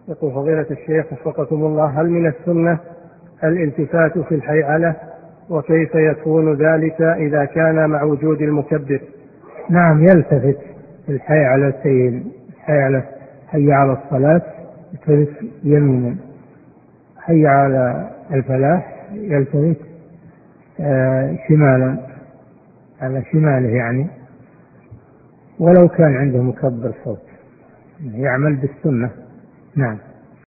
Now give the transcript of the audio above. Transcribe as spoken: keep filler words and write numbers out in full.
يقول فضيلة الشيخ وفقكم الله، هل من السنة الالتفات في الحيعلة؟ وكيف يكون ذلك إذا كان مع وجود المكبر؟ نعم، يلتفت في الحيعلتين، الحيعلة حي على الصلاة يلتفت يمينا، حي على الفلاح يلتفت آه شمالا، على شماله يعني، ولو كان عنده مكبر صوت، يعمل بالسنة. نعم.